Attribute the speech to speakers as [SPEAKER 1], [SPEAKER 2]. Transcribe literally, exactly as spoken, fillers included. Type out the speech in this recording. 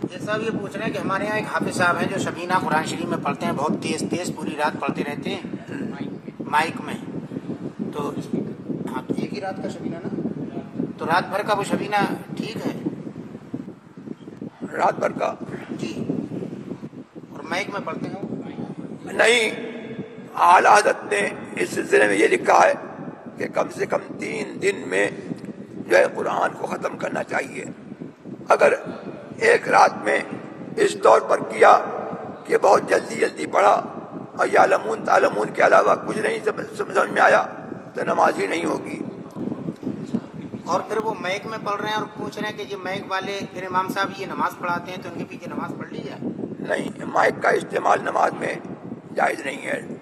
[SPEAKER 1] ये साहब ये पूछ रहे हैं कि हमारे यहाँ एक हाफिज साहब हैं जो शबीना कुरान शरीफ में पढ़ते हैं, बहुत तेज तेज पूरी रात पढ़ते रहते हैं माइक में। तो हाँ, तो एक ही रात का शबीना ना, तो रात भर का वो शबीना ठीक है?
[SPEAKER 2] रात भर का
[SPEAKER 1] जी, और माइक में पढ़ते हैं वो
[SPEAKER 2] नहीं। आला हज़रत ने इस सिलसिले में ये लिखा है कि कम से कम तीन दिन में जो है कुरान को ख़त्म करना चाहिए। अगर एक रात में इस तौर पर किया कि बहुत जल्दी जल्दी पढ़ा और यालमून तालमून के अलावा कुछ नहीं समझ में आया तो नमाज ही नहीं होगी।
[SPEAKER 1] और फिर वो मैक में पढ़ रहे हैं और पूछ रहे हैं कि ये मैक वाले फिर इमाम साहब ये नमाज पढ़ाते हैं तो उनके पीछे नमाज पढ़ ली जाए?
[SPEAKER 2] नहीं, माइक का इस्तेमाल नमाज में जायज़ नहीं है।